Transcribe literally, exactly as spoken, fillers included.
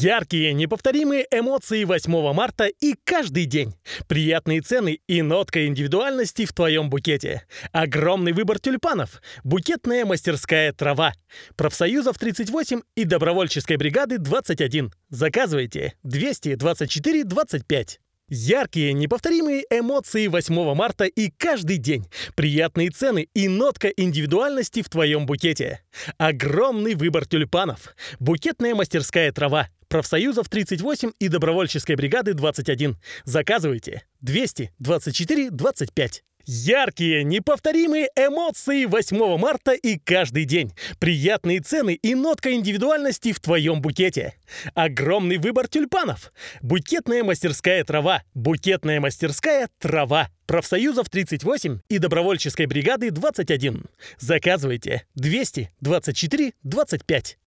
Яркие, неповторимые эмоции восьмого марта и каждый день. Приятные цены и нотка индивидуальности в твоем букете. Огромный выбор тюльпанов. Букетная мастерская «Трава». Профсоюзов тридцать восемь и добровольческой бригады двадцать один. Заказывайте двести двадцать четыре двадцать пять. Яркие, неповторимые эмоции восьмого марта и каждый день. Приятные цены и нотка индивидуальности в твоем букете. Огромный выбор тюльпанов. Букетная мастерская «Трава». Профсоюзов тридцать восемь и добровольческой бригады двадцать один. Заказывайте двести двадцать четыре двадцать пять. Яркие, неповторимые эмоции восьмого марта и каждый день. Приятные цены и нотка индивидуальности в твоем букете. Огромный выбор тюльпанов. Букетная мастерская «Трава». Букетная мастерская «Трава». Профсоюзов тридцать восемь и добровольческой бригады двадцать один. Заказывайте двести двадцать четыре двадцать пять.